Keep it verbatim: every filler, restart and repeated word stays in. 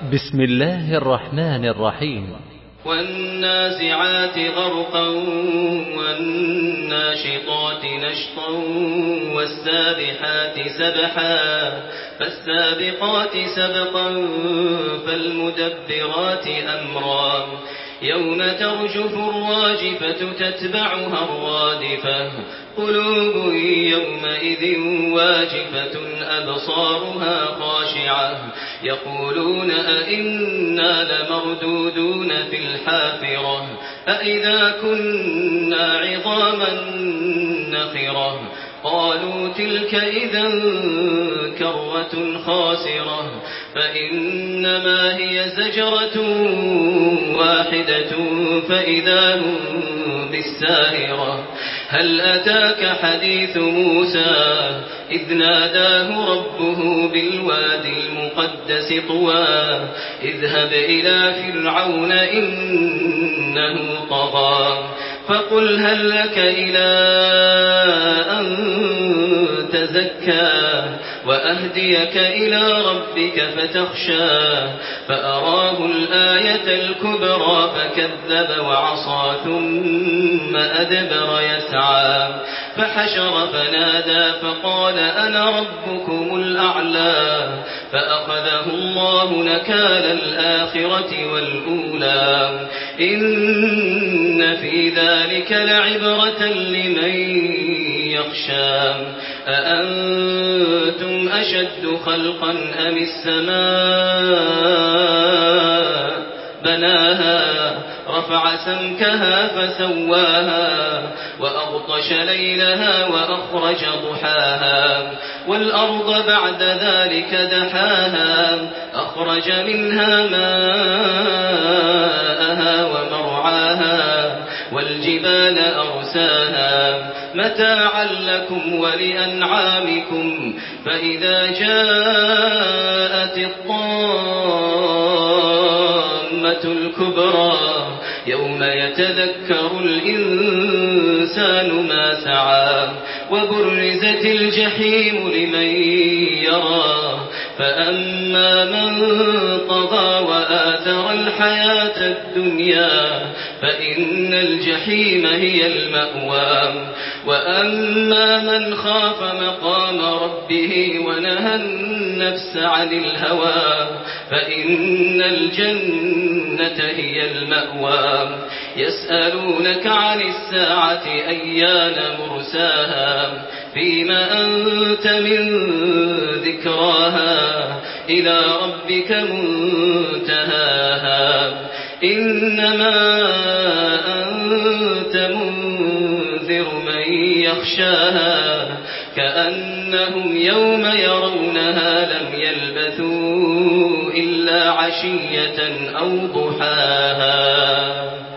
بسم الله الرحمن الرحيم. والنازعات غرقا والناشطات نشطا والسابحات سبحا فالسابقات سبقا فالمدبرات أمرا يوم ترجف الراجفة تتبعها الرادفة قلوب يومئذ واجفة أبصارها خاشعة يقولون أئنا لمردودون في الحافرة أئذا كنا عظاما نخرة قالوا تلك إذا كرة خاسرة فإنما هي زجرة واحدة فإذا هم بالساهرة هل أتاك حديث موسى إذ ناداه ربه بالوادي المقدس طوى اذهب إلى فرعون إنه طغى فقل هل لك إلى أن تزكى وأهديك إلى ربك فتخشى فأراه الآية الكبرى فكذب وعصى ثم أدبر يسعى فحشر فنادى فقال أنا ربكم الأعلى فأخذه الله نكال الآخرة والأولى إن في ذلك لعبرة لمن يخشى أأنتم أشد خلقا أم السماء بناها رفع سمكها فسواها وأغطش ليلها وأخرج ضحاها والأرض بعد ذلك دحاها أخرج منها ماءها ومرعاها والجبال أرساها متاعا لكم ولأنعامكم فإذا جاءت الطامة الكبرى يوم يتذكر الإنسان ما سعى وبرزت الجحيم لمن يرى فأما من طغى وآثر الحياة الدنيا فإن الجحيم هي المأوى وأما من خاف مقام ربه ونهى النفس عن الهوى فإن الجنة هي المأوى يسألونك عن الساعة أيان مرساها فيما أنت من ذكراها إلى ربك منتهاها إنما أنت منذر من يخشاها كأنهم يوم يرونها لم يلبثوا إلا عشية أو ضحاها.